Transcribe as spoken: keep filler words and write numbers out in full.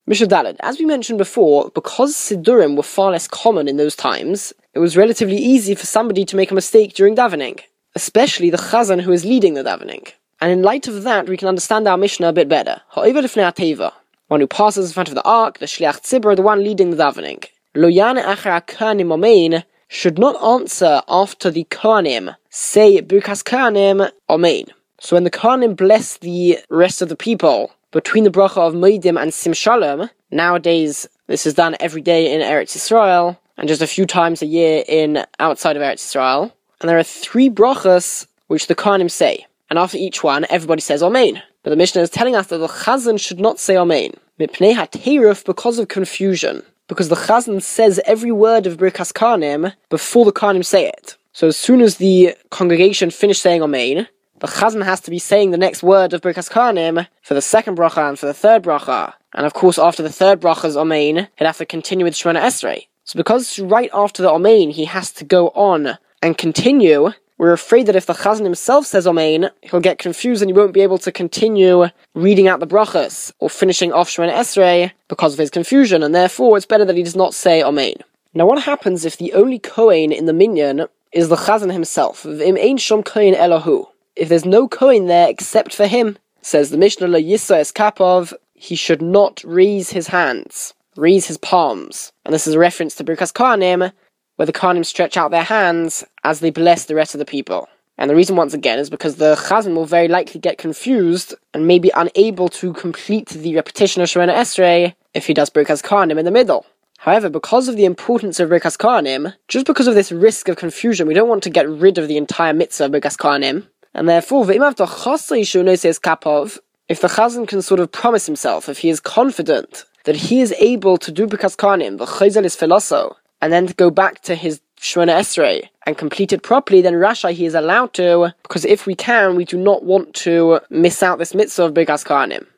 Mishnah Daled. As we mentioned before, because Sidurim were far less common in those times, it was relatively easy for somebody to make a mistake during davening, especially the Chazan who is leading the davening. And in light of that, we can understand our Mishnah a bit better. Ha'over lefnei hateva, one who passes in front of the ark, the Shliach Tzibur, the one leading the davening. Lo yane acher ha'kohanim amen, should not answer after the Kohanim say Birkas Kohanim amen. So when the Kohanim bless the rest of the people, between the bracha of Moedim and Sim Shalom, nowadays this is done every day in Eretz Yisrael, and just a few times a year in outside of Eretz Yisrael. And there are three brachas which the Kohanim say, and after each one, everybody says Amen. But the Mishnah is telling us that the Chazan should not say Amen, mipnei hateiruf, because of confusion, because the Chazan says every word of Birkas Kohanim before the Kohanim say it. So as soon as the congregation finish saying Amen, the Chazan has to be saying the next word of Birkas Kohanim for the second bracha and for the third bracha. And of course, after the third bracha's Amen, he'll have to continue with Shemona Esrei. So because right after the Amen, he has to go on and continue, we're afraid that if the Chazan himself says Amen, he'll get confused and he won't be able to continue reading out the brachas or finishing off Shemona Esrei because of his confusion, and therefore it's better that he does not say Amen. Now what happens if the only Kohen in the minyan is the Chazan himself? V'im ein shom Kohen elahu. If there's no Kohen there except for him, says the Mishnah, lo yisa es kapov, he should not raise his hands, raise his palms. And this is a reference to Birkas Kohanim, where the Kohanim stretch out their hands as they bless the rest of the people. And the reason, once again, is because the Chazan will very likely get confused and may be unable to complete the repetition of Shemona Esrei if he does Birkas Kohanim in the middle. However, because of the importance of Birkas Kohanim, just because of this risk of confusion, we don't want to get rid of the entire mitzvah of Birkas Kohanim. And therefore, if the Chazan can sort of promise himself, if he is confident that he is able to do Birkas Kohanim, the Chayzel is Filoso, and then to go back to his Shemona Esrei and complete it properly, then Rasha he is allowed to, because if we can, we do not want to miss out this mitzvah of Birkas Kohanim.